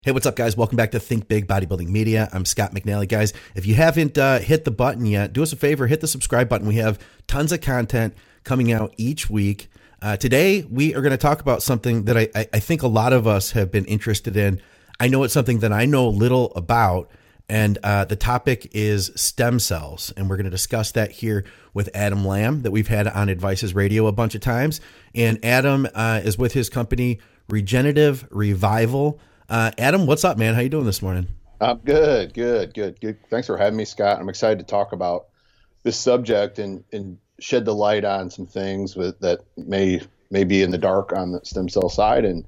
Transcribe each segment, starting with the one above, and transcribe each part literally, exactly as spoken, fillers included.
Hey, what's up, guys? Welcome back to Think Big Bodybuilding Media. I'm Scott McNally. Guys, if you haven't uh, hit the button yet, do us a favor, hit the subscribe button. We have tons of content coming out each week. Uh, today, we are going to talk about something that I, I, I think a lot of us have been interested in. I know it's something that I know little about, and uh, the topic is stem cells. And we're going to discuss that here with Adam Lamb that we've had on Advices Radio a bunch of times. And Adam uh, is with his company, Regenerative Revival. Uh, Adam, what's up, man? How you doing this morning? I'm good, good, good, good. Thanks for having me, Scott. I'm excited to talk about this subject and, and shed the light on some things with, that may may be in the dark on the stem cell side, and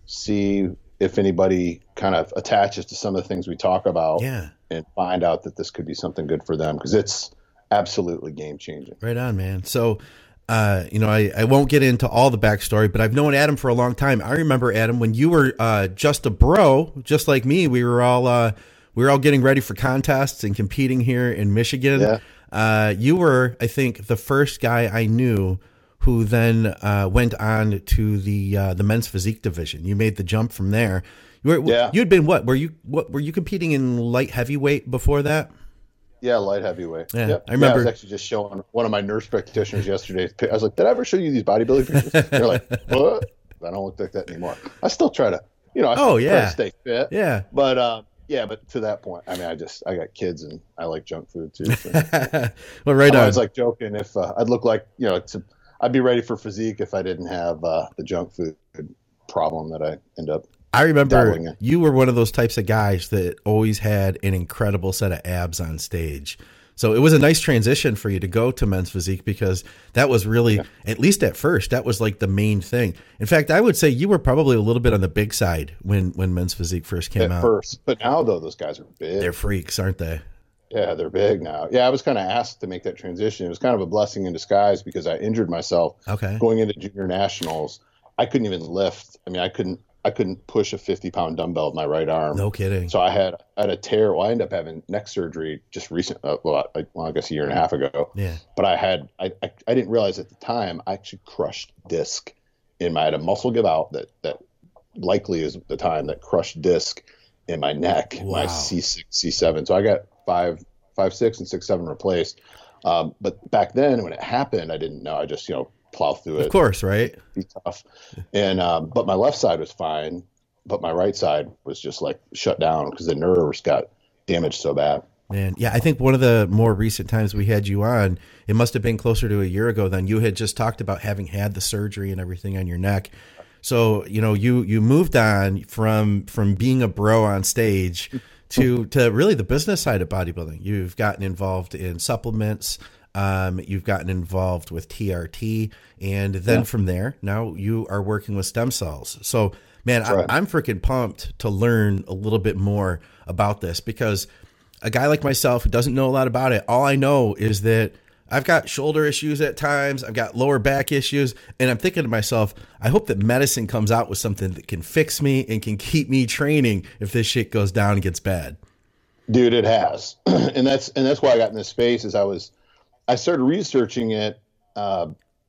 see if anybody kind of attaches to some of the things we talk about, yeah, and find out that this could be something good for them, because it's absolutely game changing. Right on, man. So, Uh, you know, I, I won't get into all the backstory, but I've known Adam for a long time. I remember, Adam, when you were uh, just a bro, just like me. We were all uh, we were all getting ready for contests and competing here in Michigan. Yeah. Uh, you were, I think, the first guy I knew who then uh, went on to the uh, the men's physique division. You made the jump from there. You were, yeah. You'd been what? Were you what? Were you competing in light heavyweight before that? Yeah, light heavyweight. Yeah, yep. I remember. Yeah, I was actually just showing one of my nurse practitioners yesterday. I was like, "Did I ever show you these bodybuilding pictures?" They're like, "What?" I don't look like that anymore. I still try to, you know, I oh try yeah, to stay fit. Yeah, but um, yeah, but to that point, I mean, I just I got kids and I like junk food too. So. Well, right on. I was like joking if uh, I'd look like, you know, to, I'd be ready for physique if I didn't have uh, the junk food problem that I end up. I remember you were one of those types of guys that always had an incredible set of abs on stage. So it was a nice transition for you to go to men's physique, because that was really, yeah. at least at first, that was like the main thing. In fact, I would say you were probably a little bit on the big side when, when men's physique first came at out. At first. But now, though, those guys are big. They're freaks, aren't they? Yeah, they're big now. Yeah, I was kind of asked to make that transition. It was kind of a blessing in disguise, because I injured myself okay. going into junior nationals. I couldn't even lift. I mean, I couldn't. I couldn't push a fifty pound dumbbell with my right arm. No kidding. So I had I had a tear. Well, I ended up having neck surgery just recent. Uh, well, I, well, I guess a year and a half ago. Yeah. But I had I, I I didn't realize at the time I actually crushed disc in my I had a muscle give out that that likely is at the time that crushed disc in my neck, wow. my C six, C seven. So I got five five six and six seven replaced. Um, but back then when it happened, I didn't know. I just you know. plow through it. Of course, right? Be tough. And um, but my left side was fine, but my right side was just like shut down because the nerves got damaged so bad. Man, yeah, I think one of the more recent times we had you on, it must have been closer to a year ago then. You had just talked about having had the surgery and everything on your neck. So, you know, you you moved on from from being a bro on stage to to really the business side of bodybuilding. You've gotten involved in supplements. Um, you've gotten involved with T R T, and then yeah. from there, now you are working with stem cells. So, man, right. I, I'm freaking pumped to learn a little bit more about this, because a guy like myself who doesn't know a lot about it, all I know is that I've got shoulder issues at times, I've got lower back issues, and I'm thinking to myself, I hope that medicine comes out with something that can fix me and can keep me training if this shit goes down and gets bad. Dude, it has. and that's and that's why I got in this space is I was I started researching it uh,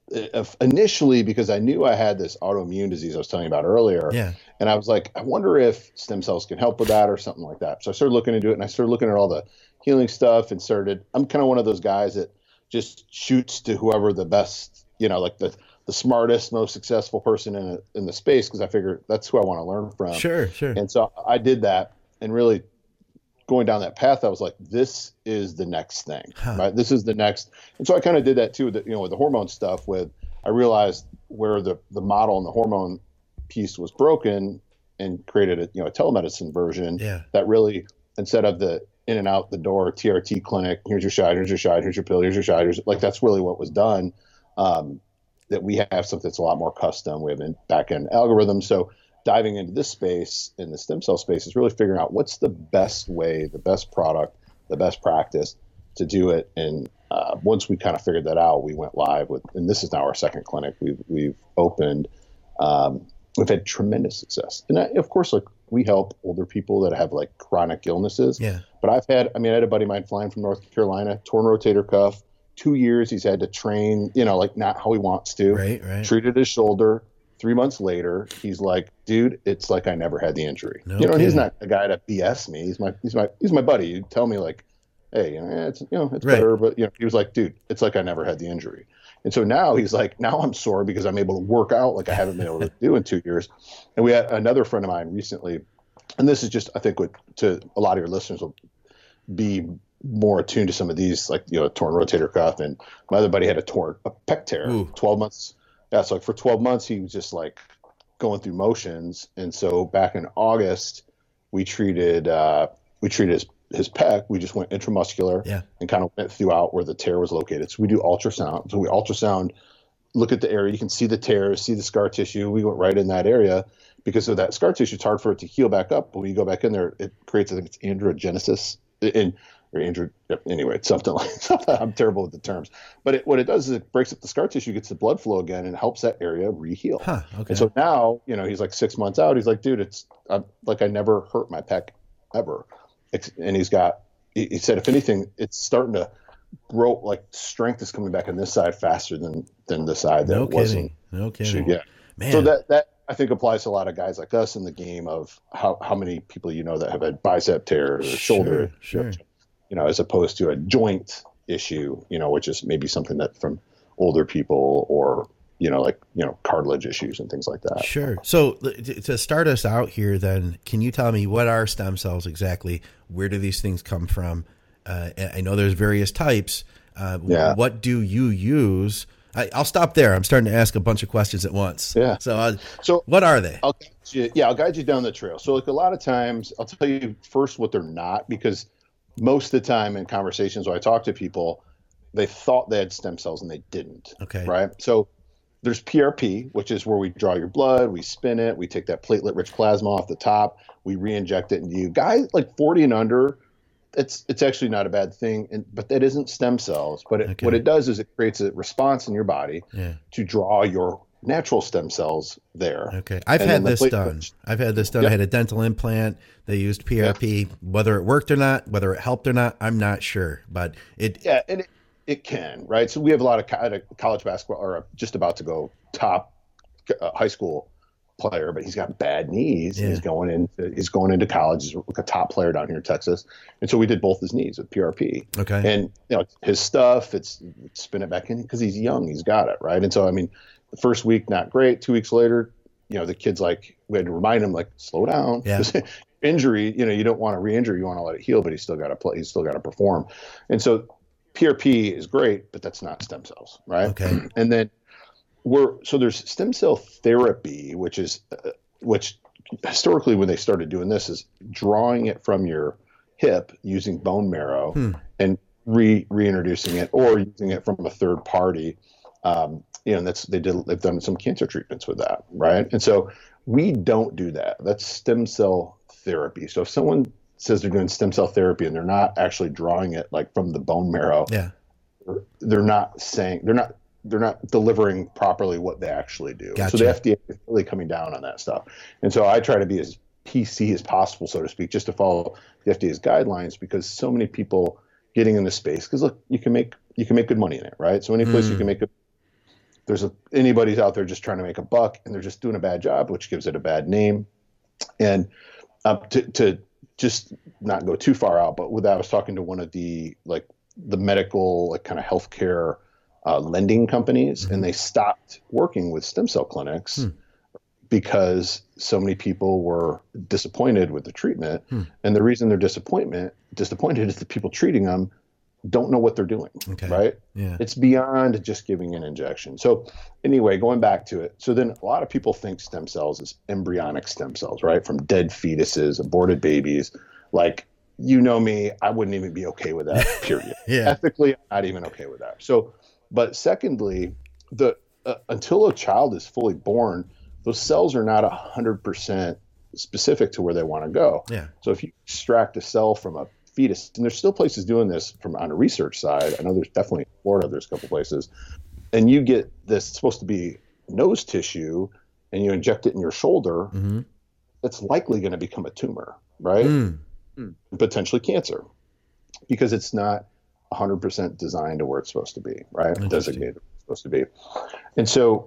initially because I knew I had this autoimmune disease I was telling you about earlier. Yeah. And I was like, I wonder if stem cells can help with that or something like that. So I started looking into it, and I started looking at all the healing stuff and started, I'm kind of one of those guys that just shoots to whoever the best, you know, like the, the smartest, most successful person in, a, in the space, because I figure that's who I want to learn from. Sure, sure. And so I did that, and really going down that path, I was like, this is the next thing, huh. right? This is the next. And so I kind of did that too, that, you know, with the hormone stuff with, I realized where the, the model and the hormone piece was broken, and created a, you know, a telemedicine version yeah. that really, instead of the in and out the door T R T clinic, here's your shot, here's your shot, here's your pill, here's your shot, here's like, that's really what was done. Um, that we have something that's a lot more custom. We have a back end algorithm. So diving into this space, in the stem cell space, is really figuring out what's the best way, the best product, the best practice to do it. And uh, once we kind of figured that out, we went live with, and this is now our second clinic we've we've opened. Um, we've had tremendous success, and I, of course, like we help older people that have like chronic illnesses. Yeah. But I've had, I mean, I had a buddy of mine flying from North Carolina, torn rotator cuff, two years he's had to train, you know, like not how he wants to. Right, right. Treated his shoulder. Three months later, he's like, dude, it's like I never had the injury. No you know, and he's kidding. not a guy to B S me. He's my, he's my, he's my buddy. You tell me like, hey, you know, eh, it's, you know, it's Right. better, but you know, he was like, dude, it's like I never had the injury. And so now he's like, now I'm sore because I'm able to work out like I haven't been able to do in two years. And we had another friend of mine recently, and this is just, I think, what to a lot of your listeners will be more attuned to some of these, like, you know, torn rotator cuff. And my other buddy had a torn a pec tear, Ooh. twelve months. Yeah, so like for twelve months, he was just like going through motions. And so back in August, we treated uh, we treated his his pec. We just went intramuscular Yeah. and kind of went throughout where the tear was located. So we do ultrasound. So we ultrasound, look at the area. You can see the tears, see the scar tissue. We went right in that area because of that scar tissue. It's hard for it to heal back up. But when you go back in there, it creates, I think it's angiogenesis. And or andro, anyway, it's something like something. I'm terrible with the terms, but it, what it does is it breaks up the scar tissue, gets the blood flow again, and helps that area re-heal. Huh, okay. And so now, you know, he's like six months out. He's like, dude, it's I'm, like I never hurt my pec ever. It's, and he's got, he, he said, if anything, it's starting to grow. Like strength is coming back on this side faster than than the side that No it wasn't. kidding. No kidding. Yeah. Man. So that that I think applies to a lot of guys like us in the game of how how many people you know that have had bicep tears or shoulder. Sure. You know, as opposed to a joint issue, you know, which is maybe something that from older people or, you know, like, you know, cartilage issues and things like that. Sure. So to start us out here, then, can you tell me what are stem cells exactly? Where do these things come from? Uh, I know there's various types. Uh, yeah. What do you use? I, I'll stop there. I'm starting to ask a bunch of questions at once. Yeah. So, uh, so what are they? I'll guide you, yeah, I'll guide you down the trail. So like a lot of times I'll tell you first what they're not, because most of the time in conversations when I talk to people, they thought they had stem cells and they didn't. Okay. Right. So there's P R P, which is where we draw your blood, we spin it, we take that platelet-rich plasma off the top, we re-inject it into you. Guys like forty and under, it's it's actually not a bad thing, and but that isn't stem cells. But it, Okay. what it does is it creates a response in your body Yeah. to draw your natural stem cells there. Okay. I've And had then the this platelet- done. I've had this done. Yep. I had a dental implant. They used P R P. Whether it worked or not, whether it helped or not, I'm not sure. But it, Yeah, and it, it can, right? So we have a lot of co- college basketball, or just about to go top uh, high school player, but he's got bad knees. Yeah. He's going in. He's going into college. He's like a top player down here in Texas, and so we did both his knees with P R P. Okay. And you know his stuff. It's spin it back in because he's young. He's got it right. And so I mean, the first week not great. Two weeks later, you know the kid's like, we had to remind him like, slow down. Yeah. Injury, you know, you don't want to re-injure. You want to let it heal, but he's still got to play. He's still got to perform. And so P R P is great, but that's not stem cells, right? Okay. And then we're so there's stem cell therapy, which is uh, which historically when they started doing this is drawing it from your hip using bone marrow Hmm. and re reintroducing it or using it from a third party. Um, you know, and that's they did they've done some cancer treatments with that, right? And so we don't do that. That's stem cell therapy. So if someone says they're doing stem cell therapy and they're not actually drawing it like from the bone marrow, Yeah. they're not saying they're not they're not delivering properly what they actually do. Gotcha. So the F D A is really coming down on that stuff. And so I try to be as P C as possible, so to speak, just to follow the F D A's guidelines, because so many people getting in this space, because look, you can make you can make good money in it, right? So any place Mm. you can make a there's a anybody's out there just trying to make a buck and they're just doing a bad job, which gives it a bad name. And uh, to to just not go too far out, but with that, I was talking to one of the like the medical like kind of healthcare uh, lending companies, Mm-hmm. and they stopped working with stem cell clinics Hmm. because so many people were disappointed with the treatment. Hmm. And the reason they're disappointment disappointed is the people treating them don't know what they're doing, Okay. right? Yeah. It's beyond just giving an injection. So anyway, going back to it. So then a lot of people think stem cells is embryonic stem cells, right? From dead fetuses, aborted babies. Like, you know me, I wouldn't even be okay with that, period. Yeah. Ethically, I'm not even okay with that. So, but secondly, the uh, until a child is fully born, those cells are not one hundred percent specific to where they want to go. Yeah. So if you extract a cell from a fetus, and there's still places doing this from on a research side. I know there's definitely in Florida, there's a couple places, and you get this, it's supposed to be nose tissue, and you inject it in your shoulder. Mm-hmm. It's likely going to become a tumor, right? Mm. Potentially cancer, because it's not one hundred percent designed to where it's supposed to be, right? Interesting. Designated where it's supposed to be. And so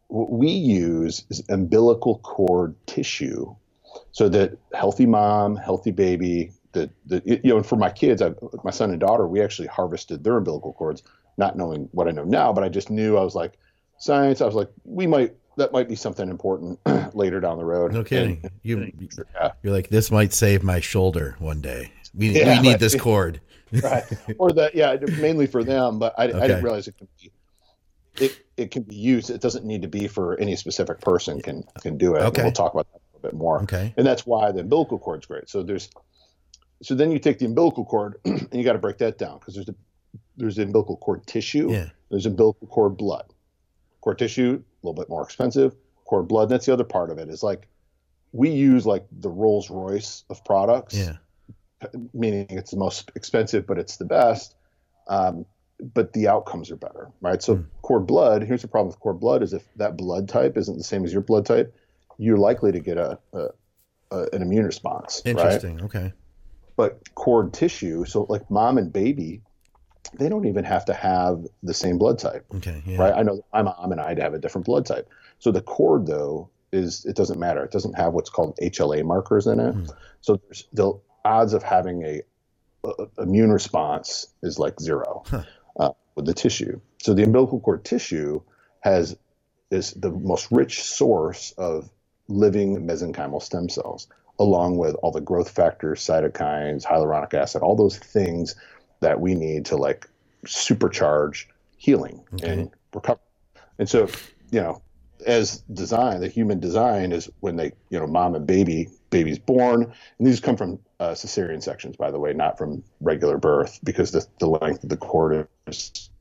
what we use is umbilical cord tissue, so that healthy mom, healthy baby, the, the you know, and for my kids, I, my son and daughter, we actually harvested their umbilical cords, not knowing what I know now, but I just knew, I was like, science, I was like, we might, that might be something important later down the road. No kidding. And, you, yeah. You're like, this might save my shoulder one day. We, Yeah, we need like- this cord. Right. Or that, yeah, mainly for them, but I, Okay. I didn't realize it could be, it, it can be used. It doesn't need to be for any specific person can, can do it. Okay. And we'll talk about that a little bit more. Okay. And that's why the umbilical cord's great. So there's, so then you take the umbilical cord and you got to break that down, because there's the, there's the umbilical cord tissue. Yeah. There's umbilical cord blood. Cord tissue, a little bit more expensive. Cord blood, that's the other part of it, is like, we use like the Rolls Royce of products. Yeah. Meaning it's the most expensive, but it's the best. Um, but the outcomes are better, right? So Mm. cord blood, here's the problem with cord blood, is if that blood type isn't the same as your blood type, you're likely to get a, a, a an immune response, right? Interesting. Okay. But cord tissue, so like mom and baby, they don't even have to have the same blood type, Okay. Yeah. right? I know my mom and I'd have a different blood type. So the cord, though, is, it doesn't matter. It doesn't have what's called H L A markers in it. Mm. So there's the odds of having a, a immune response is like zero Huh. uh, with the tissue. So the umbilical cord tissue has is the most rich source of living mesenchymal stem cells, along with all the growth factors, cytokines, hyaluronic acid, all those things that we need to like supercharge healing Okay. and recovery. And so, you know, as design, the human design is when they, you know, mom and baby, baby's born, and these come from uh, cesarean sections, by the way, not from regular birth, because the, the length of the cord is,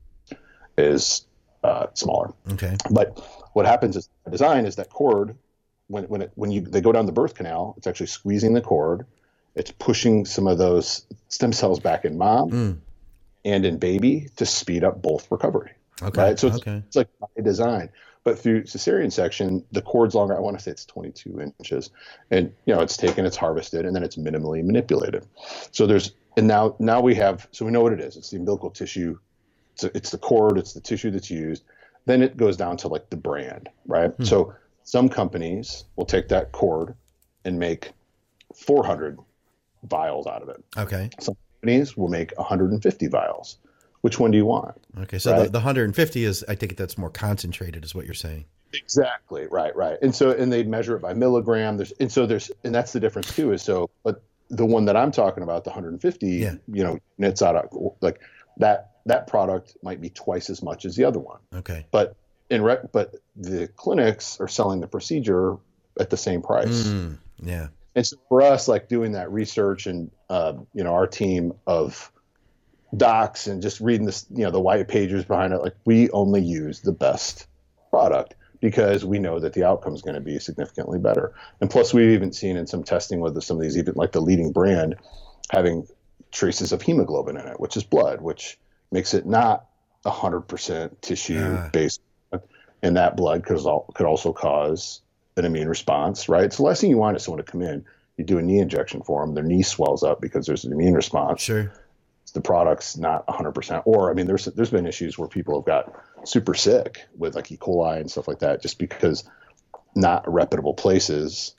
is uh, smaller. Okay. But what happens is design is that cord, when when it, when you they go down the birth canal, it's actually squeezing the cord, it's pushing some of those stem cells back in mom Mm. and in baby to speed up both recovery. Okay. Right. So it's, okay. it's like by design. But through cesarean section, the cord's longer. I want to say it's twenty-two inches, and you know it's taken, it's harvested, and then it's minimally manipulated. So there's and now now we have so we know what it is. It's the umbilical tissue. It's, it's the cord. It's the tissue that's used. Then it goes down to like the brand, right? Hmm. So some companies will take that cord and make four hundred vials out of it. Okay. Some companies will make one hundred fifty vials. Which one do you want? Okay. So Right. the, the one hundred fifty is, I think that's more concentrated, is what you're saying. Exactly. Right. Right. And so, and they measure it by milligram. There's, and so there's, and that's the difference too, is so, but the one that I'm talking about, the one hundred fifty, Yeah. you know, units out of like that, that product might be twice as much as the other one, Okay. but in rec, but the clinics are selling the procedure at the same price. Mm, yeah. And so for us, like doing that research and, uh, you know, our team of docs and just reading this, you know, the white pages behind it, like we only use the best product because we know that the outcome is going to be significantly better. And plus we've even seen in some testing with some of these, even like the leading brand having traces of hemoglobin in it, which is blood, which makes it not a hundred percent tissue Ah. based. And that blood could, could also cause an immune response, right? So the last thing you want is someone to come in, you do a knee injection for them, their knee swells up because there's an immune response. Sure. The product's not one hundred percent. Or, I mean, there's there's been issues where people have got super sick with like E. coli and stuff like that just because not reputable places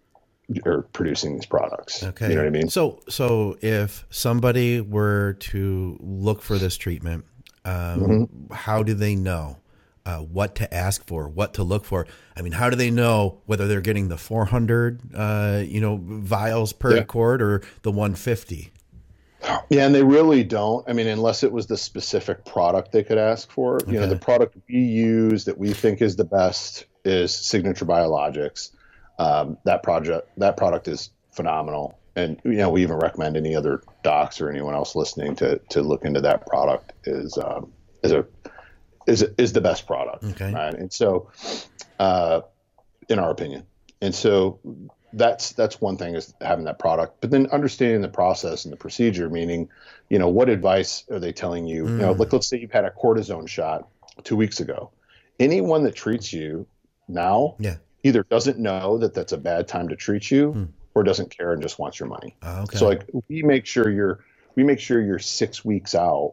are producing these products. Okay. You know what I mean? So, so if somebody were to look for this treatment, um, Mm-hmm. how do they know uh, what to ask for, what to look for? I mean, how do they know whether they're getting the four hundred, uh, you know, vials per Yeah. cord or the one hundred fifty? Yeah, and they really don't. I mean, unless it was the specific product they could ask for. You know, Okay. the product we use that we think is the best is Signature Biologics. Um, that project, that product is phenomenal, and you know, we even recommend any other docs or anyone else listening to to look into that product. Is um, is a is a, is the best product, Okay. right? And so, uh, in our opinion, and so. That's that's one thing is having that product, but then understanding the process and the procedure, meaning, you know, what advice are they telling you? You know, Mm. like let's say you've had a cortisone shot two weeks ago. Anyone that treats you now Yeah. either doesn't know that that's a bad time to treat you Mm. or doesn't care and just wants your money. Oh, okay. So like we make sure you're we make sure you're six weeks out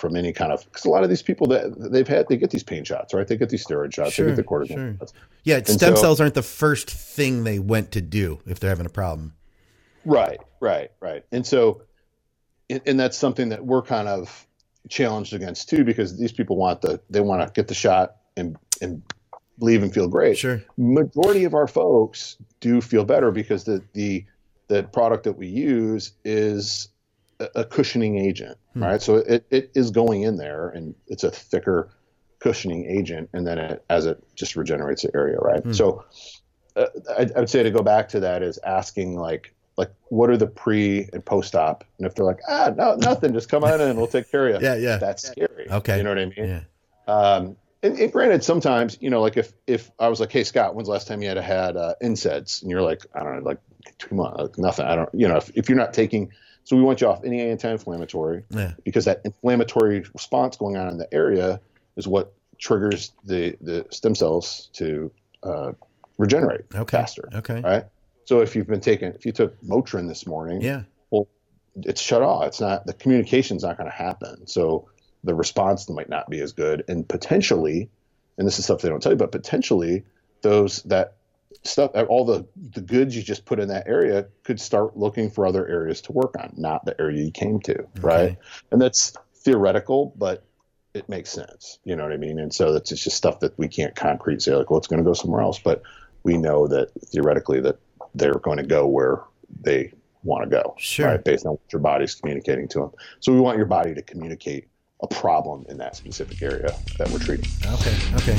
from any kind of, because a lot of these people that they've had, they get these pain shots, right? They get these steroid shots, sure, they get the cortisone sure. shots. Yeah, And stem so, cells aren't the first thing they went to do if they're having a problem. Right, right, right. And so, and that's something that we're kind of challenged against too, because these people want the, they want to get the shot and, and leave and feel great. Sure. Majority of our folks do feel better because the, the, the product that we use is a, a cushioning agent, hmm. right? So it, it is going in there and it's a thicker cushioning agent. And then it, as it just regenerates the area, right? Hmm. So uh, I, I would say to go back to that is asking like, like what are the pre and post-op? And if they're like, ah, no, nothing, just come on in and we'll take care of you. yeah, yeah. That's scary. Okay. You know what I mean? Yeah. Um, and, and granted, sometimes, you know, like if, if I was like, hey, Scott, when's the last time you had had uh, N SAIDs? And you're like, I don't know, like two months, like nothing. I don't, you know, if, if you're not taking, so we want you off any anti-inflammatory yeah. because that inflammatory response going on in the area is what triggers the, the stem cells to uh, regenerate okay. faster. Okay. Right. So if you've been taking, if you took Motrin this morning, yeah, well, it's shut off. It's not, the communication's not going to happen. So the response might not be as good. And potentially, and this is stuff they don't tell you, but potentially those, that stuff, all the, the goods you just put in that area could start looking for other areas to work on, not the area you came to. Okay. Right. And that's theoretical, but it makes sense. You know what I mean? And so that's just stuff that we can't concrete say like, well, it's going to go somewhere else. But we know that theoretically that they're going to go where they want to go, sure. right? Based on what your body's communicating to them. So we want your body to communicate a problem in that specific area that we're treating. Okay. Okay.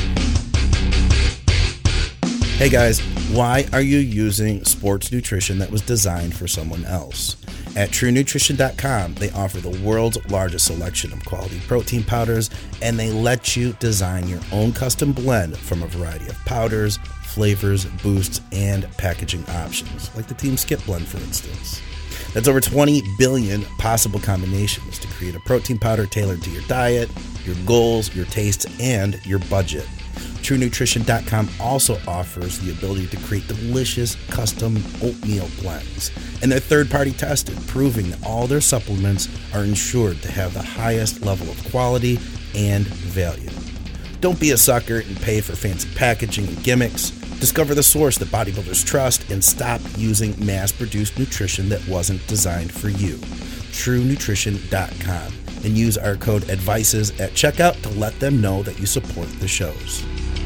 Hey guys, why are you using sports nutrition that was designed for someone else? At true nutrition dot com, they offer the world's largest selection of quality protein powders, and they let you design your own custom blend from a variety of powders, flavors, boosts, and packaging options, like the Team Skip blend, for instance. That's over twenty billion possible combinations to create a protein powder tailored to your diet, your goals, your tastes, and your budget. true nutrition dot com also offers the ability to create delicious custom oatmeal blends, and they're third-party tested, proving that all their supplements are ensured to have the highest level of quality and value. Don't be a sucker and pay for fancy packaging and gimmicks. Discover the source that bodybuilders trust and stop using mass-produced nutrition that wasn't designed for you. true nutrition dot com, and use our code ADVICES at checkout to let them know that you support the shows.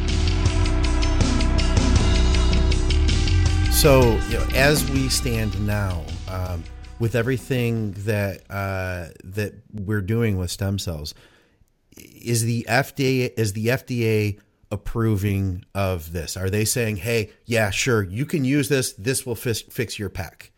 So, you know, as we stand now, um, with everything that uh, that we're doing with stem cells, is the F D A is the F D A approving of this? Are they saying, "Hey, yeah, sure, you can use this. This will fix, fix your pec"?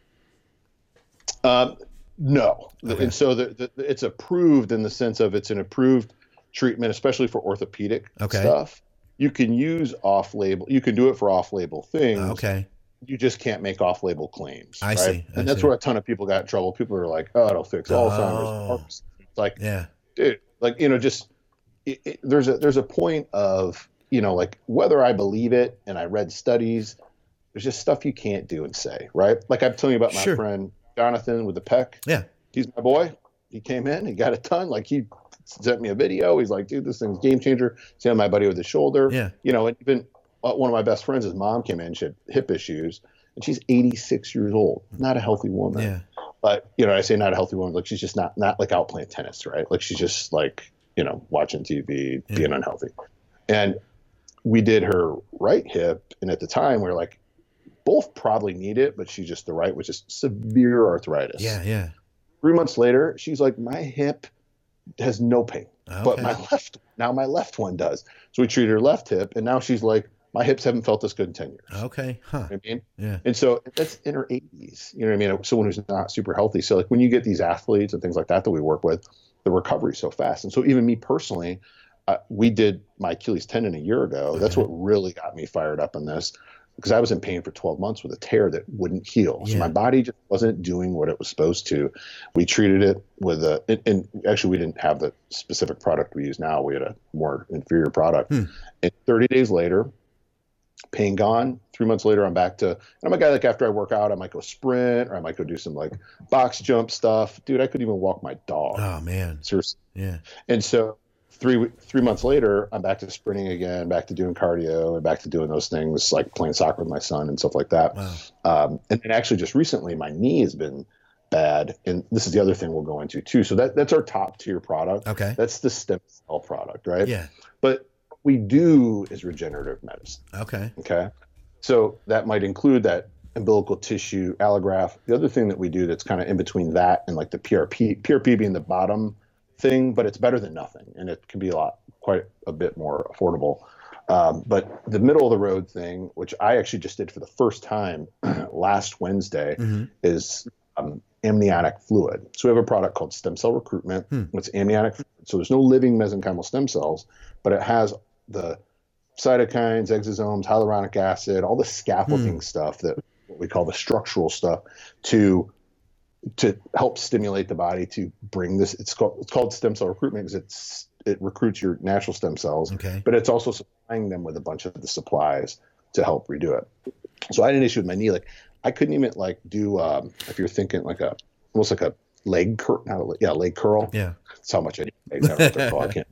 Um, no, Okay. And so the, the, it's approved in the sense of it's an approved treatment, especially for orthopedic okay. stuff. You can use off-label. You can do it for off-label things. Okay. You just can't make off-label claims. I right? see. I And that's see. where a ton of people got in trouble. People are like, "Oh, it'll fix Alzheimer's." Oh. It's like, Yeah. dude, like you know, just it, it, there's a there's a point of you know, like whether I believe it, and I read studies. There's just stuff you can't do and say, right? Like I'm telling you about my Sure. friend Jonathan with the pec. Yeah. He's my boy. He came in, he got it done. Like he sent me a video. He's like, dude, this thing's game changer. See my buddy with his shoulder. Yeah. You know, and even uh, one of my best friends, his mom came in, she had hip issues, and she's eighty-six years old. Not a healthy woman. Yeah. But, you know, I say not a healthy woman, like she's just not, not like out playing tennis, right? Like she's just like, you know, watching T V, Yeah. being unhealthy. And we did her right hip. And at the time we were like, both probably need it, but she's just the right, which is severe arthritis. Yeah. Yeah. Three months later, she's like, my hip has no pain, Okay. but my left, now my left one does. So we treated her left hip, and now she's like, my hips haven't felt this good in ten years. Okay. Huh. You know what I mean? Yeah. And so that's in her eighties. You know what I mean? Someone who's not super healthy. So like when you get these athletes and things like that that we work with, the recovery is so fast. And so even me personally, uh, we did my Achilles tendon a year ago. That's what really got me fired up in this, because I was in pain for twelve months with a tear that wouldn't heal. So Yeah. my body just wasn't doing what it was supposed to. We treated it with a, and, and actually we didn't have the specific product we use now. We had a more inferior product. Hmm. And thirty days later, pain gone. Three months later, I'm back to, and I'm a guy like after I work out, I might go sprint or I might go do some like box jump stuff. Dude, I couldn't even walk my dog. Oh man. Seriously. Yeah. And so three, three months later, I'm back to sprinting again, back to doing cardio and back to doing those things like playing soccer with my son and stuff like that. Wow. Um, and then actually just recently, my knee has been bad. And this is the other thing we'll go into too. So that, that's our top tier product. Okay. That's the stem cell product, right? Yeah. But what we do is regenerative medicine. Okay. Okay. So that might include that umbilical tissue allograft. The other thing that we do that's kind of in between that and like the P R P, P R P being the bottom thing, but it's better than nothing. And it can be a lot, quite a bit more affordable. Um, but the middle of the road thing, which I actually just did for the first time last Wednesday, mm-hmm. is um, amniotic fluid. So we have a product called Stem Cell Recruitment. Hmm. It's amniotic fluid. So there's no living mesenchymal stem cells, but it has the cytokines, exosomes, hyaluronic acid, all the scaffolding hmm. stuff that what we call the structural stuff to to help stimulate the body to bring this. It's called it's called stem cell recruitment because it's it recruits your natural stem cells, okay. but it's also supplying them with a bunch of the supplies to help redo it. So I had an issue with my knee. Like I couldn't even like do um, if you're thinking like a almost like a leg curl, not a, yeah, leg curl. Yeah, that's how much I need. I can't.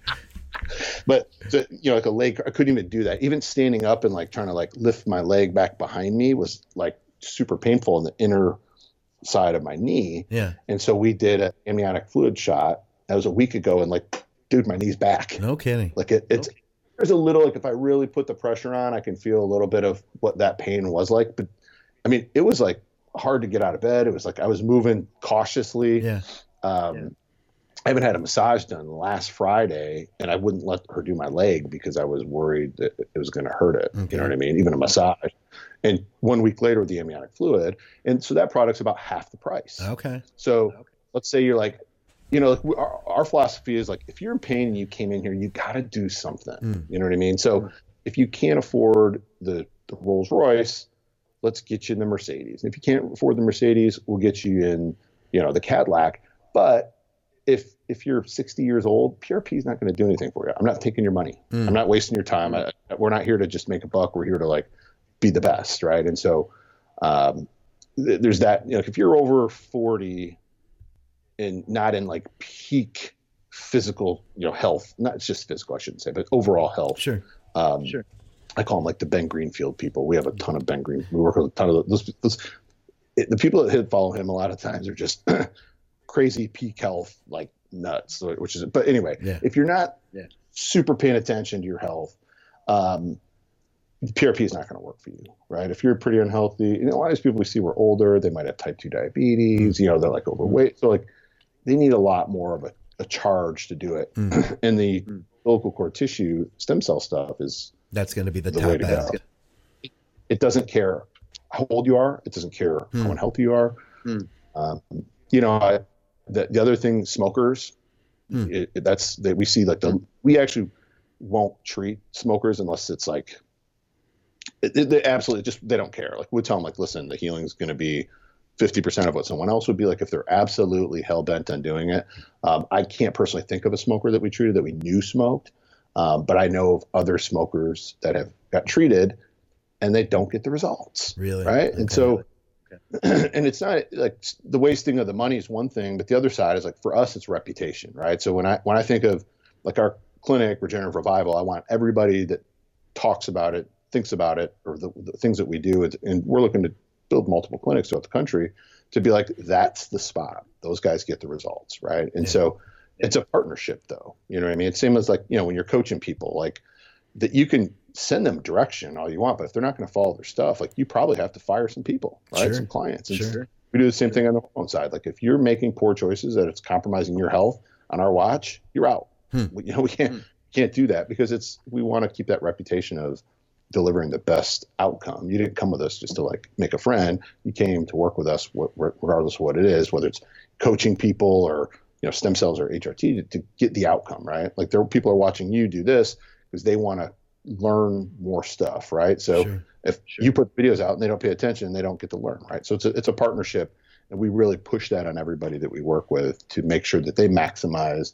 But so, you know, like a leg, I couldn't even do that. Even standing up and like trying to like lift my leg back behind me was like super painful in the inner side of my knee. Yeah. And so we did an amniotic fluid shot. That was a week ago, and like, dude, my knee's back. No kidding. Like it, it's okay. There's a little like if I really put the pressure on, I can feel a little bit of what that pain was like. But I mean, it was like hard to get out of bed. It was like I was moving cautiously. Yeah. Um, yeah. I haven't had a massage done last Friday, and I wouldn't let her do my leg because I was worried that it was going to hurt it. Okay. You know what I mean? Even a massage. And one week later with the amniotic fluid. And so that product's about half the price. Okay. So okay. let's say you're like, you know, like our, our philosophy is like, if you're in pain and you came in here, you got to do something. Mm. You know what I mean? So mm. if you can't afford the, the Rolls Royce, let's get you in the Mercedes. And if you can't afford the Mercedes, we'll get you in, you know, the Cadillac. But if if you're sixty years old, P R P is not going to do anything for you. I'm not taking your money. Mm. I'm not wasting your time. I, we're not here to just make a buck. We're here to like be the best, right? And so um, th- there's that. You know, if you're over forty and not in like peak physical, you know, health, not just physical, I shouldn't say, but overall health. Sure. Um, sure. I call them like the Ben Greenfield people. We have a ton of Ben Green. We work with a ton of those. those it, the people that follow him a lot of times are just crazy peak health, like nuts, which is, but anyway, yeah. if you're not yeah. super paying attention to your health, um, P R P is not going to work for you, right? If you're pretty unhealthy, you know, a lot of these people we see were older, they might have type two diabetes, you know, they're like overweight. So like they need a lot more of a, a charge to do it. Mm. And the mm. local core tissue stem cell stuff is, that's going to be the, the top way to go. It, it doesn't care how old you are. It doesn't care mm. how unhealthy you are. Mm. Um, you know, I, The, the other thing, smokers, mm. it, it, that's that we see like the we actually won't treat smokers unless it's like it, it, they absolutely just they don't care. Like we tell them like, listen, the healing is going to be fifty percent of what someone else would be like if they're absolutely hell bent on doing it. Um, I can't personally think of a smoker that we treated that we knew smoked, um, but I know of other smokers that have got treated and they don't get the results. Really, right? Okay. And so. And it's not like the wasting of the money is one thing, but the other side is like for us, it's reputation, right? So when I when I think of like our clinic, Regenerative Revival, I want everybody that talks about it, thinks about it, or the, the things that we do, and we're looking to build multiple clinics throughout the country to be like, that's the spot. Those guys get the results, right? And yeah. so it's a partnership, though. You know what I mean? It's same as like, you know, when you're coaching people, like that you can send them direction all you want, but if they're not going to follow their stuff, like you probably have to fire some people, right? Sure. Some clients. And sure. We do the same thing on the hormone side. Like if you're making poor choices that it's compromising your health on our watch, you're out. Hmm. We, you know, we can't, hmm. can't do that because it's, we want to keep that reputation of delivering the best outcome. You didn't come with us just to like make a friend. You came to work with us what, regardless of what it is, whether it's coaching people or, you know, stem cells or H R T to, to get the outcome, right? Like there people are watching you do this because they want to learn more stuff, right? So sure. if sure. you put videos out and they don't pay attention, they don't get to learn, right? So it's a, it's a partnership, and we really push that on everybody that we work with to make sure that they maximize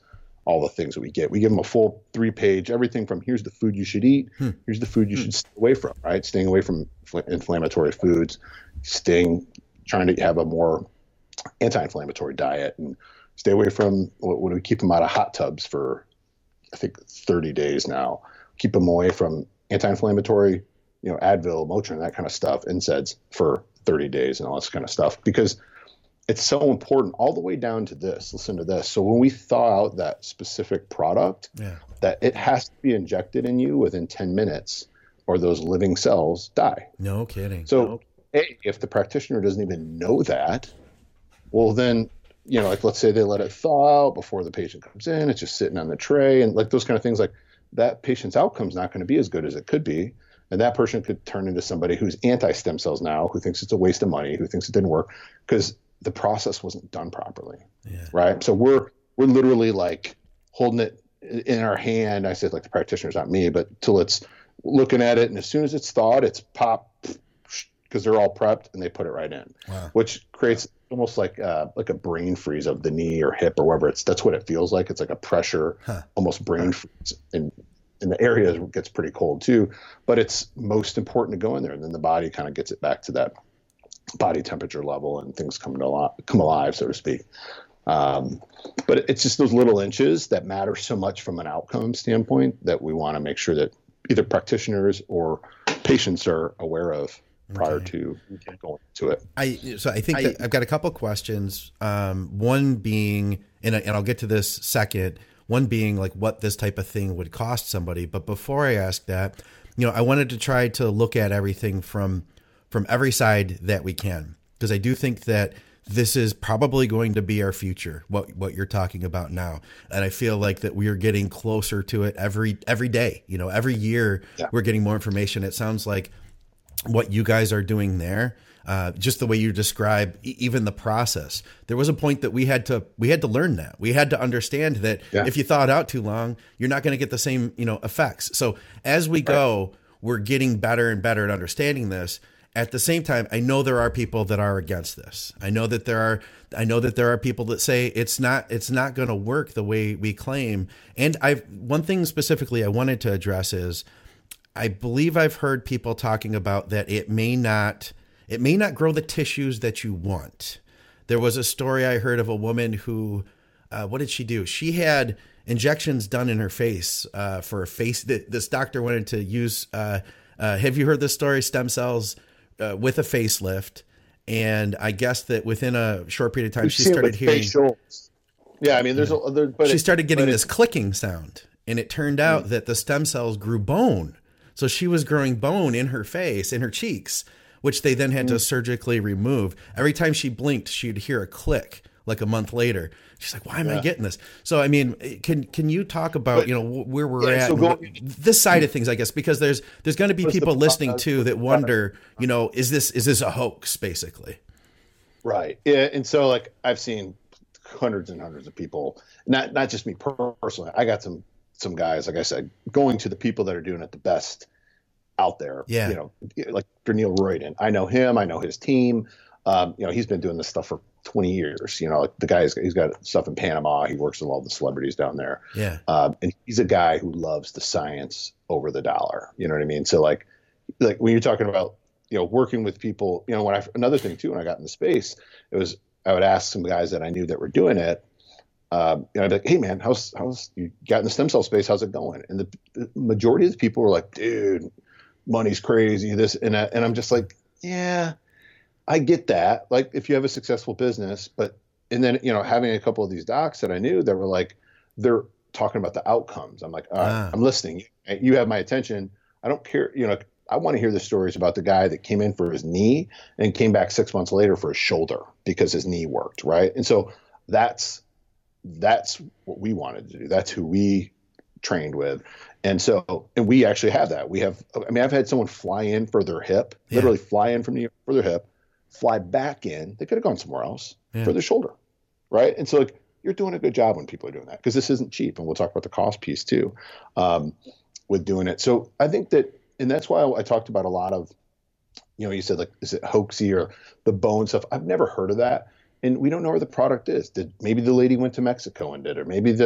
all the things that we get. We give them a full three page, everything from here's the food you should eat, hmm. here's the food you hmm. should stay away from, right? Staying away from infl- inflammatory foods, staying, trying to have a more anti-inflammatory diet, and stay away from, when we keep them out of hot tubs for, I think, thirty days now, keep them away from anti-inflammatory, you know, Advil, Motrin, that kind of stuff, N SAIDs for thirty days and all this kind of stuff, because it's so important all the way down to this. Listen to this. So when we thaw out that specific product, yeah. that it has to be injected in you within ten minutes or those living cells die. No kidding. So no. A, if the practitioner doesn't even know that, well then, you know, like let's say they let it thaw out before the patient comes in, it's just sitting on the tray and like those kind of things, like that patient's outcome's not going to be as good as it could be. And that person could turn into somebody who's anti-stem cells now, who thinks it's a waste of money, who thinks it didn't work because the process wasn't done properly. Yeah. Right. So we're, we're literally like holding it in our hand. I said like the practitioner's not me, but till it's looking at it. And as soon as it's thawed, it's pop because they're all prepped and they put it right in, wow. which creates almost like uh like a brain freeze of the knee or hip or wherever it's, that's what it feels like. It's like a pressure, huh. almost brain freeze. And in the area it gets pretty cold too, but it's most important to go in there. And then the body kind of gets it back to that body temperature level and things come to alive, come alive, so to speak. Um, but it's just those little inches that matter so much from an outcome standpoint that we want to make sure that either practitioners or patients are aware of prior okay. to going to it. I so I think I, that I've got a couple questions. Um, one being, and, I, and I'll get to this second. One being like what this type of thing would cost somebody. But before I ask that, you know, I wanted to try to look at everything from from every side that we can, because I do think that this is probably going to be our future, what what you're talking about now. And I feel like that we are getting closer to it every every day. You know, every year yeah. we're getting more information. It sounds like what you guys are doing there, uh, just the way you describe e- even the process. There was a point that we had to we had to learn that. We had to understand that yeah. if you thaw it out too long, you're not going to get the same, you know, effects. So as we go, we're getting better and better at understanding this. At the same time, I know there are people that are against this. I know that there are I know that there are people that say it's not it's not going to work the way we claim. And I one thing specifically I wanted to address is I believe I've heard people talking about that it may not it may not grow the tissues that you want. There was a story I heard of a woman who uh, what did she do? She had injections done in her face uh, for a face. This doctor wanted to use. Uh, uh, have you heard this story? Stem cells. Uh, with a facelift, and I guess that within a short period of time, We've she started hearing. Facials. Yeah, I mean, there's a. There, but she it, started getting this clicking sound, and it turned out mm. that the stem cells grew bone. So she was growing bone in her face, in her cheeks, which they then had mm. to surgically remove. Every time she blinked, she'd hear a click. Like a month later, she's like, "Why am yeah. I getting this?" So, I mean, can can you talk about but, you know where we're yeah, at, so go, this side of things, I guess, because there's there's going to be people the, listening uh, too that wonder, you know, is this is this a hoax, basically? Right. Yeah. And so, like, I've seen hundreds and hundreds of people, not not just me personally. I got some some guys, like I said, going to the people that are doing it the best out there. Yeah. You know, like for Neil Royden, I know him. I know his team. Um, you know, he's been doing this stuff for twenty years. You know, like the guy's he's got stuff in Panama. He works with all the celebrities down there. Yeah. Um, and he's a guy who loves the science over the dollar. You know what I mean? So like, like when you're talking about, you know, working with people, you know, when I, another thing too, when I got into space, it was, I would ask some guys that I knew that were doing it, um, you know, I'd be like, hey man, how's, how's you got in the stem cell space? How's it going? And the, the majority of the people were like, dude, money's crazy. This, and I, and I'm just like, yeah, I get that. Like if you have a successful business, but, and then, you know, having a couple of these docs that I knew that were like, they're talking about the outcomes. I'm like, all right, ah. I'm listening. You have my attention. I don't care. You know, I want to hear the stories about the guy that came in for his knee and came back six months later for his shoulder because his knee worked. Right. And so that's, that's what we wanted to do. That's who we trained with. And so, and we actually have that. We have, I mean, I've had someone fly in for their hip, yeah. literally fly in from New York for their hip, fly back in. They could have gone somewhere else yeah. for their shoulder. Right. And so like, you're doing a good job when people are doing that because this isn't cheap. And we'll talk about the cost piece too, um, with doing it. So I think that, and that's why I talked about a lot of, you know, you said like, is it hoaxy or the bone stuff? I've never heard of that. And we don't know where the product is. Did maybe the lady went to Mexico and did it, or maybe the,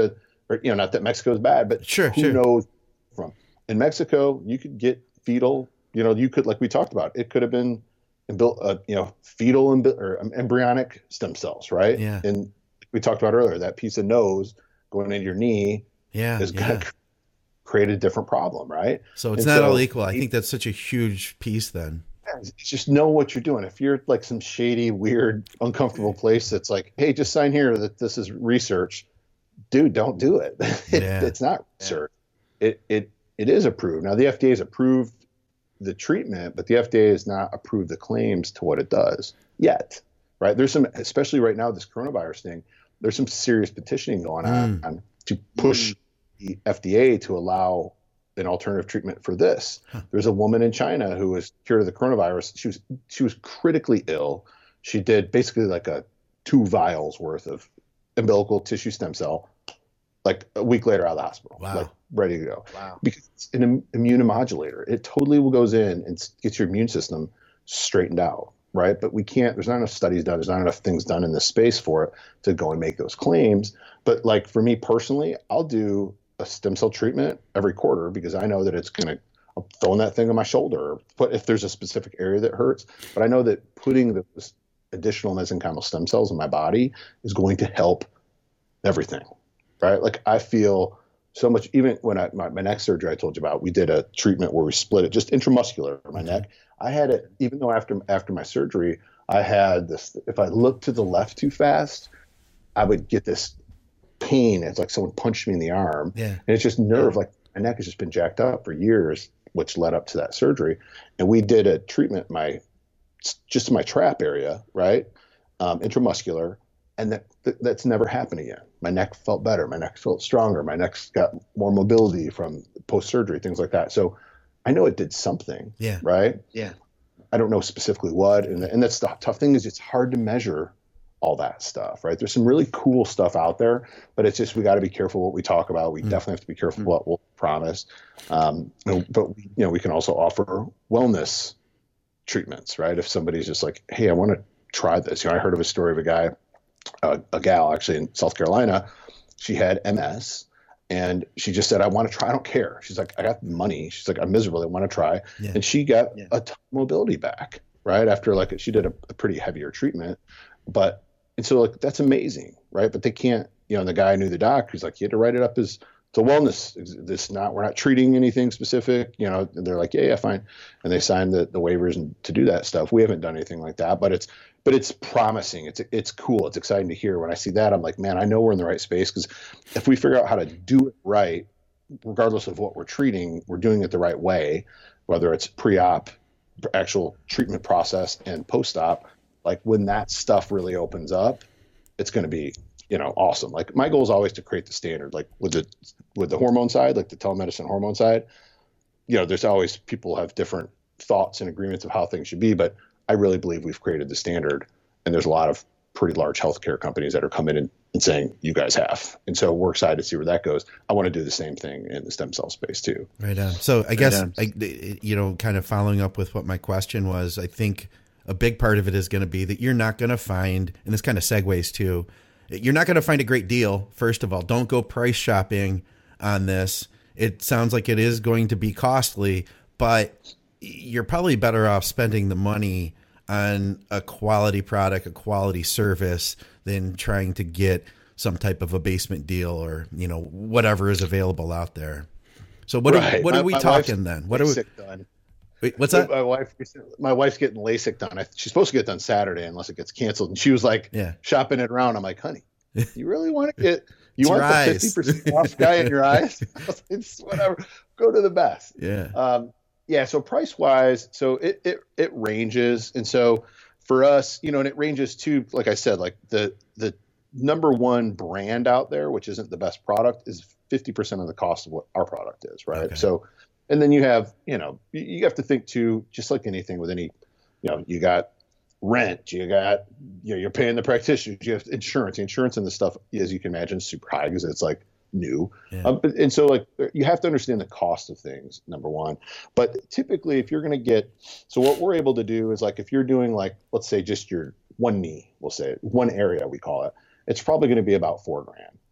or, you know, not that Mexico is bad, but Sure, who sure. knows from. In Mexico, you could get fetal, you know, you could, like we talked about, it could have been built, uh, you know, fetal emb- or embryonic stem cells, right? Yeah. And we talked about earlier, that piece of nose going into your knee Yeah, is yeah. going to create a different problem, right? So it's And not so- all equal. I think that's such a huge piece then. Just know what you're doing. If you're like some shady, weird, uncomfortable place that's like, hey, just sign here that this is research, dude, don't do it. it Yeah. It's not research. It it it is approved. Now the F D A has approved the treatment, but the F D A has not approved the claims to what it does yet. Right? There's some, especially right now, this coronavirus thing. There's some serious petitioning going on Mm. to push the F D A to allow an alternative treatment for this. Huh. There's a woman in China who was cured of the coronavirus. She was she was critically ill. She did basically like a two vials worth of umbilical tissue stem cell, like a week later out of the hospital, Wow. like ready to go. Wow. Because it's an im- immunomodulator. It totally goes in and s- gets your immune system straightened out, right? But we can't, there's not enough studies done. There's not enough things done in this space for it to go and make those claims. But like for me personally, I'll do a stem cell treatment every quarter because I know that it's going to, I'm throwing that thing on my shoulder, but if there's a specific area that hurts, but I know that putting those additional mesenchymal stem cells in my body is going to help everything, right? Like I feel so much, even when I, my, my neck surgery I told you about, we did a treatment where we split it just intramuscular in my neck. I had it, even though after, after my surgery, I had this, if I looked to the left too fast, I would get this pain. It's like someone punched me in the arm. Yeah. And it's just nerve, like my neck has just been jacked up for years, which led up to that surgery. And we did a treatment, my, just in my trap area, right? Um, intramuscular. And that, that that's never happened again. My neck felt better. My neck felt stronger. My neck's got more mobility from post-surgery, things like that. So I know it did something, Yeah. right? Yeah. I don't know specifically what. And, and that's the tough thing is it's hard to measure all that stuff, right? There's some really cool stuff out there, but it's just, we got to be careful what we talk about. We mm. definitely have to be careful mm. what we'll promise. Um, but we, you know, we can also offer wellness treatments, right? If somebody's just like, hey, I want to try this. You know, I heard of a story of a guy, uh, a gal actually in South Carolina. She had M S and she just said, I want to try. I don't care. She's like, I got the money. She's like, I'm miserable. I want to try. Yeah. And she got yeah. a ton of mobility back, right? After like, she did a, a pretty heavier treatment, but and so like, that's amazing, right? But they can't, you know, the guy knew the doc, he's like, he had to write it up as it's a wellness. This not, we're not treating anything specific, you know, and they're like, yeah, yeah, fine. And they signed the, the waivers and to do that stuff. We haven't done anything like that, but it's, but it's promising. It's, it's cool. It's exciting to hear. When I see that, I'm like, man, I know we're in the right space. Cause if we figure out how to do it right, regardless of what we're treating, we're doing it the right way, whether it's pre-op, actual treatment process and post-op. Like when that stuff really opens up, it's going to be, you know, awesome. Like my goal is always to create the standard, like with the, with the hormone side, like the telemedicine hormone side, you know, there's always people have different thoughts and agreements of how things should be, but I really believe we've created the standard and there's a lot of pretty large healthcare companies that are coming in and saying, you guys have. And so we're excited to see where that goes. I want to do the same thing in the stem cell space too. Right on. So I guess, I, you know, kind of following up with what my question was, I think a big part of it is going to be that you're not going to find, and this kind of segues too, you're not going to find a great deal. First of all, don't go price shopping on this. It sounds like it is going to be costly, but you're probably better off spending the money on a quality product, a quality service than trying to get some type of a basement deal or, you know, whatever is available out there. So what, right. are, what my, are we talking then? What are we done. Wait, what's that? My wife, my wife's getting LASIK done. She's supposed to get done Saturday unless it gets canceled. And she was like, yeah. shopping it around. I'm like, honey, you really want to get, you want the fifty percent off guy in your eyes? It's whatever. Go to the best. Yeah. Um, yeah. So price wise, so it, it, it ranges. And so for us, you know, and it ranges to, like I said, like the, the number one brand out there, which isn't the best product, is fifty percent of the cost of what our product is. Right. Okay. So, and then you have, you know, you, you have to think too, just like anything with any, you know, you got rent, you got, you know, you're paying the practitioners, you have insurance, the insurance and the stuff, as you can imagine, is super high because it's like new. Yeah. Um, but, and so like, you have to understand the cost of things, number one, but typically if you're going to get, so what we're able to do is like, if you're doing like, let's say just your one knee, we'll say one area, we call it, it's probably going to be about four grand.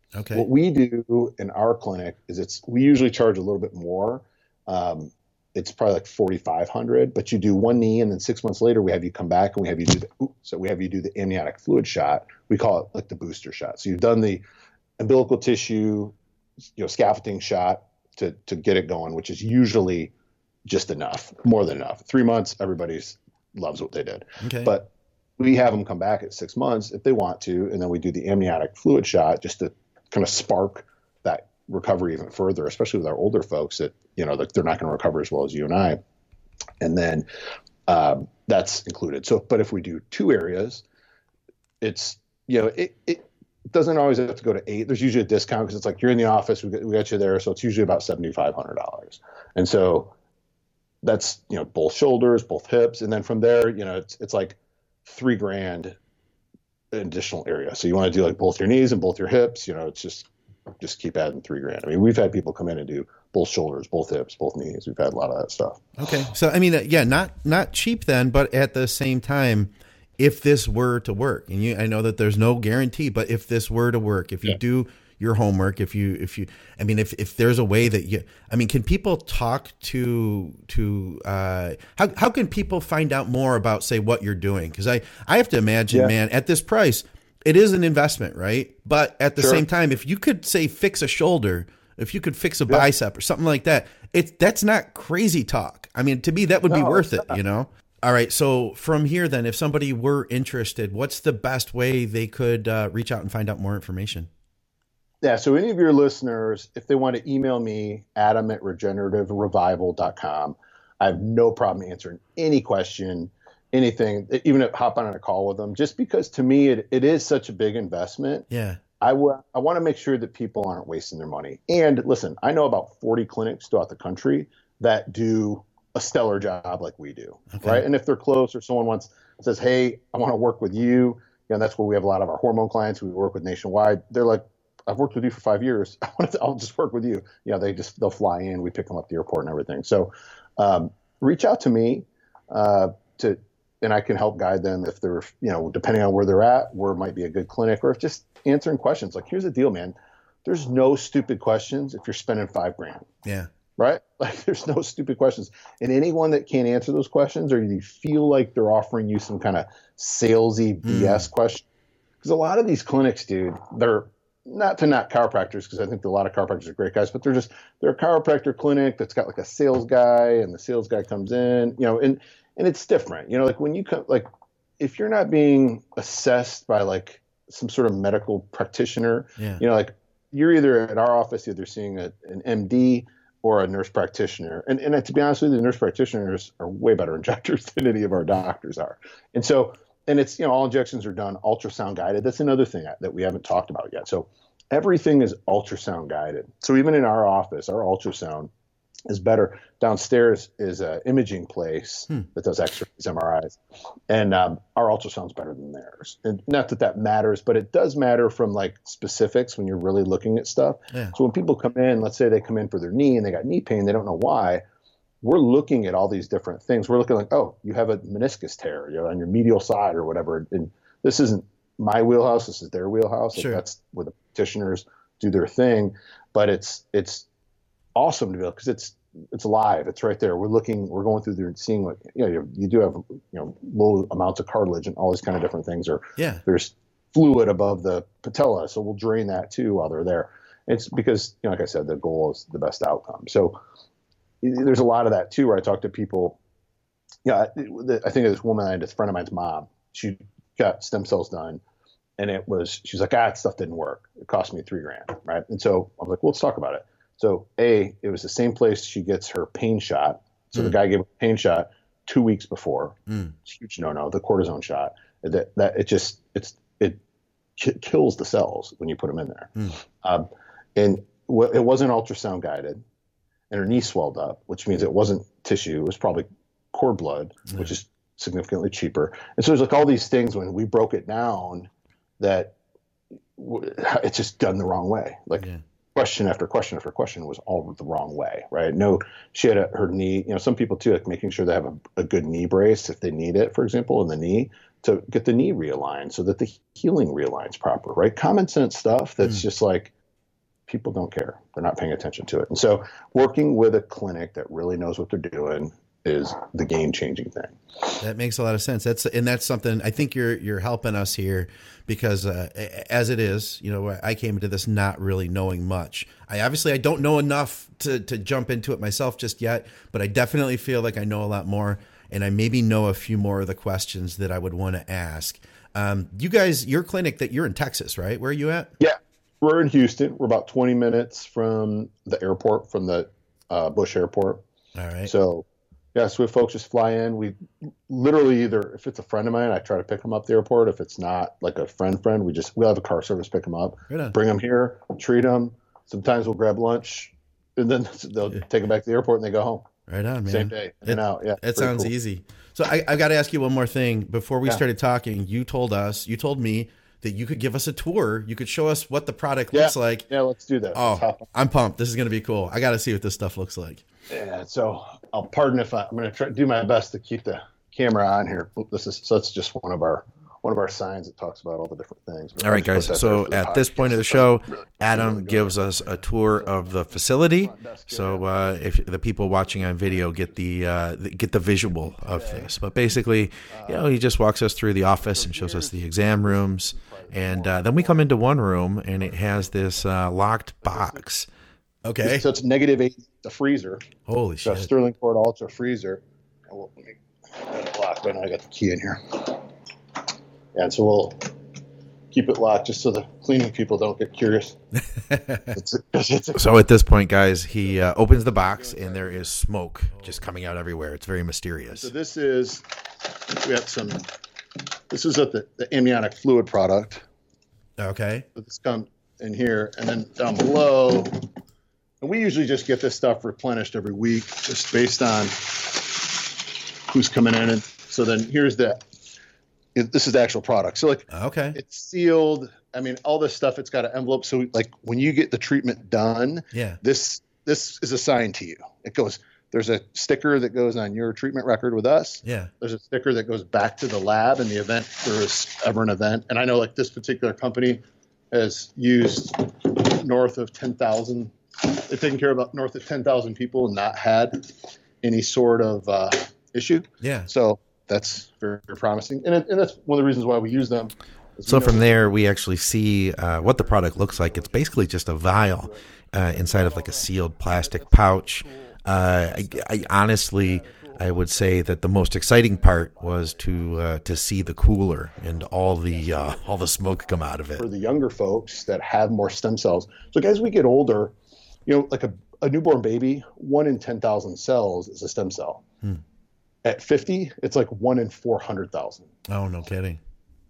Okay. What we do in our clinic is it's we usually charge a little bit more. Um, it's probably like forty-five hundred, but you do one knee, and then six months later we have you come back and we have you do the ooh, so we have you do the amniotic fluid shot. We call it like the booster shot. So you've done the umbilical tissue, you know, scaffolding shot to to get it going, which is usually just enough, more than enough. Three months, everybody's loves what they did. Okay. But we have them come back at six months if they want to, and then we do the amniotic fluid shot just to kind of spark that recovery even further, especially with our older folks that, you know, they're not going to recover as well as you and I. And then um, that's included. So, but if we do two areas, it's, you know, it, it doesn't always have to go to eight. There's usually a discount because it's like you're in the office, we got, we got you there. So it's usually about seventy-five hundred dollars. And so that's, you know, both shoulders, both hips. And then from there, you know, it's, it's like three grand additional area. So you want to do like both your knees and both your hips, you know, it's just, just keep adding three grand. I mean, we've had people come in and do both shoulders, both hips, both knees. We've had a lot of that stuff. Okay. So, I mean, uh, yeah, not, not cheap then, but at the same time, if this were to work, and you, I know that there's no guarantee, but if this were to work, if you yeah. do your homework, if you, if you, I mean, if, if there's a way that you, I mean, can people talk to, to, uh, how, how can people find out more about, say, what you're doing? Cause I, I have to imagine, yeah. man, at this price, it is an investment, right? But at the sure. same time, if you could say fix a shoulder, if you could fix a yeah. bicep or something like that, it's, that's not crazy talk. I mean, to me, that would no, be worth it, you know? All right. So from here, then, if somebody were interested, what's the best way they could uh, reach out and find out more information? Yeah. So any of your listeners, if they want to email me, Adam at regenerative revival dot com, I have no problem answering any question, anything, even if hop on a call with them, just because to me, it, it is such a big investment. Yeah. I, w- I want to make sure that people aren't wasting their money. And listen, I know about forty clinics throughout the country that do a stellar job like we do. Okay. Right. And if they're close or someone wants, says, hey, I want to work with you, you know, that's where we have a lot of our hormone clients we work with nationwide. They're like, I've worked with you for five years. I want to, I'll just work with you. You know, they just, they'll fly in, we pick them up at the airport and everything. So um, reach out to me uh, to, and I can help guide them if they're, you know, depending on where they're at, where it might be a good clinic, or if just answering questions. Like, here's the deal, man. There's no stupid questions if you're spending five grand. Yeah. Right? Like, there's no stupid questions. And anyone that can't answer those questions, or you feel like they're offering you some kind of salesy B S mm. question, because a lot of these clinics, dude, they're not to not chiropractors, because I think a lot of chiropractors are great guys, but they're just, they're a chiropractor clinic that's got like a sales guy, and the sales guy comes in, you know, and, and it's different, you know, like when you come, like, if you're not being assessed by like some sort of medical practitioner, yeah. you know, like you're either at our office, either seeing a, an M D or a nurse practitioner. And, and to be honest with you, the nurse practitioners are way better injectors than any of our doctors are. And so, and it's, you know, all injections are done ultrasound guided. That's another thing that we haven't talked about yet. So everything is ultrasound guided. So even in our office, our ultrasound is better. Downstairs is an imaging place hmm. that does X-rays, M R Is, and um, our ultrasound's better than theirs. And not that that matters, but it does matter from like specifics when you're really looking at stuff. Yeah. So when people come in, let's say they come in for their knee and they got knee pain, they don't know why. We're looking at all these different things. We're looking like, oh, you have a meniscus tear, you know, on your medial side or whatever. And this isn't my wheelhouse. This is their wheelhouse. Sure. Like, that's where the practitioners do their thing. But it's it's awesome to be able, because it's it's live. It's right there. We're looking, we're going through there and seeing what, you know, you, you do have, you know, low amounts of cartilage and all these kind of different things. Or yeah. there's fluid above the patella. So we'll drain that too while they're there. It's because, you know, like I said, the goal is the best outcome. So there's a lot of that too, where I talk to people. Yeah. I think of this woman, I had this friend of mine's mom, she got stem cells done, and it was, she's like, ah, that stuff didn't work. It cost me three grand. Right. And so I was like, well, let's talk about it. So A, it was the same place she gets her pain shot. So mm. the guy gave her a pain shot two weeks before. Mm. It's huge no-no, the cortisone shot. That that it just it's it k- kills the cells when you put them in there. Mm. Um, and w- it wasn't ultrasound guided, and her knee swelled up, which means it wasn't tissue. It was probably cord blood, mm. which is significantly cheaper. And so there's like all these things when we broke it down that w- it's just done the wrong way. Like. Yeah. Question after question after question was all the wrong way, right? No, she had a, her knee, you know, some people too, like making sure they have a, a good knee brace if they need it, for example, in the knee, to get the knee realigned so that the healing realigns proper, right? Common sense stuff that's mm. just like, people don't care. They're not paying attention to it. And so working with a clinic that really knows what they're doing is the game changing thing. That makes a lot of sense. That's, and that's something I think you're, you're helping us here because, uh, as it is, you know, I came into this not really knowing much. I obviously, I don't know enough to, to jump into it myself just yet, but I definitely feel like I know a lot more, and I maybe know a few more of the questions that I would want to ask. Um, you guys, your clinic that you're in Texas, right? Where are you at? Yeah. We're in Houston. We're about twenty minutes from the airport, from the uh, Bush Airport. All right. So, yeah, so if folks just fly in, we literally either, if it's a friend of mine, I try to pick them up at the airport. If it's not like a friend friend, we just, we'll have a car service pick them up, Right bring them here, treat them. Sometimes we'll grab lunch, and then they'll Yeah. take them back to the airport and they go home. Right on, man. Same day, in and out. Yeah, That pretty sounds cool. easy. So I, I got to ask you one more thing. Before we Yeah. started talking, you told us, you told me that you could give us a tour. You could show us what the product Yeah. looks like. Yeah, let's do that. Let's Oh, hop on. I'm pumped. This is going to be cool. I got to see what this stuff looks like. Yeah, so I'll pardon if I, I'm going to try do my best to keep the camera on here. This is so it's just one of our one of our signs that talks about all the different things. But All I'll right, just guys. put that So there for the at this podcast. point of the show, Really- Adam really good. gives us a tour of the facility. So uh, if the people watching on video get the uh, get the visual of this, but basically, you know, he just walks us through the office and shows us the exam rooms, and uh, then we come into one room and it has this uh, locked box. Okay. So it's negative eight, the freezer. Holy So shit. Sterling Cord Ultra freezer. And we'll, let me got it locked, but now I got the key in here. And so we'll keep it locked just so the cleaning people don't get curious. It's, it's, it's, So at this point, guys, he uh, opens the box and there is smoke just coming out everywhere. It's very mysterious. so this is we have some. This is at the, the amniotic fluid product. Okay. So this comes in here, and then down below. And we usually just get this stuff replenished every week, just based on who's coming in. And so then here's the. It, this is the actual product. So like Okay. it's sealed. I mean, all this stuff. It's got an envelope. So like when you get the treatment done, Yeah. this this is assigned to you. It goes. There's a sticker that goes on your treatment record with us. Yeah. There's a sticker that goes back to the lab in the event there is ever an event. And I know like this particular company has used north of ten thousand. They've taken care of about north of ten thousand people and not had any sort of uh, issue. Yeah. So that's very, very promising. And, it, and that's one of the reasons why we use them. is we So know- from there, we actually see uh, what the product looks like. It's basically just a vial uh, inside of like a sealed plastic pouch. Uh, I, I honestly, I would say that the most exciting part was to uh, to see the cooler and all the uh, all the smoke come out of it. for the younger folks that have more stem cells. So as we get older, you know, like a, a newborn baby, one in ten thousand cells is a stem cell. Hmm. At fifty, it's like one in four hundred thousand. Oh, no kidding.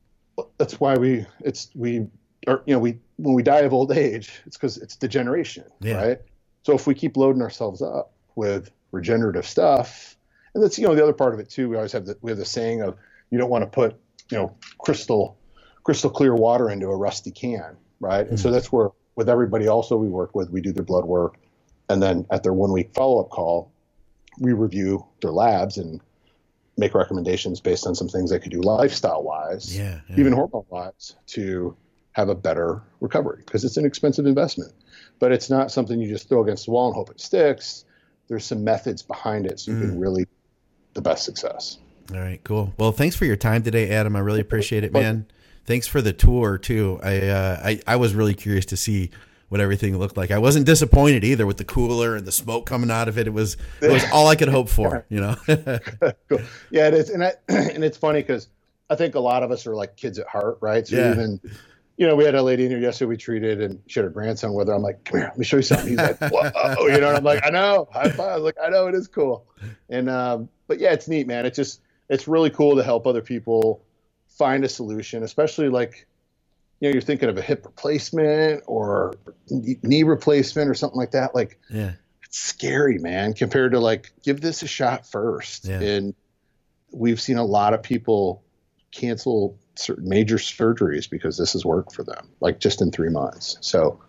That's why we, it's, we, or, you know, we, when we die of old age, it's because it's degeneration, Yeah. right? So if we keep loading ourselves up with regenerative stuff, and that's, you know, the other part of it too, we always have the, we have the saying of, you don't want to put, you know, crystal, crystal clear water into a rusty can, right? And so that's where, with everybody also we work with, we do their blood work. And then at their one week follow-up call, we review their labs and make recommendations based on some things they could do lifestyle wise, Yeah, yeah. even hormone wise, to have a better recovery, because it's an expensive investment, but it's not something you just throw against the wall and hope it sticks. There's some methods behind it so you can really the best success. All right, cool. Well, thanks for your time today, Adam. I really appreciate it, man. Thanks for the tour too. I uh, I I was really curious to see what everything looked like. I wasn't disappointed either with the cooler and the smoke coming out of it. It was it was all I could hope for, you know. Cool. Yeah, it is. And I, and it's funny because I think a lot of us are like kids at heart, right? So Yeah. even, you know, we had a lady in here yesterday we treated, and she had her grandson with her. I'm like, come here, let me show you something. He's like, whoa, you know, and I'm like, I know, high five. I was like, I know, it is cool. And, um, but yeah, it's neat, man. It's just, it's really cool to help other people find a solution, especially like, you know, you're thinking of a hip replacement or knee replacement or something like that. Like, Yeah. it's scary, man, compared to like, give this a shot first. Yeah. And we've seen a lot of people cancel certain major surgeries because this has worked for them, like just in three months. So,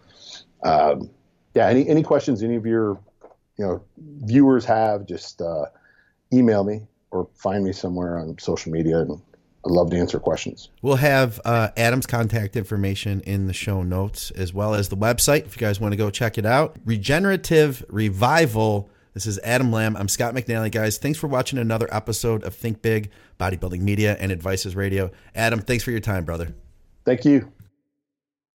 um, yeah, any, any questions any of your, you know, viewers have, just uh, email me or find me somewhere on social media and I'd love to answer questions. We'll have uh, Adam's contact information in the show notes, as well as the website if you guys want to go check it out. Regenerative Revival. This is Adam Lamb. I'm Scott McNally, guys. Thanks for watching another episode of Think Big, Bodybuilding Media, and Advices Radio. Adam, thanks for your time, brother. Thank you.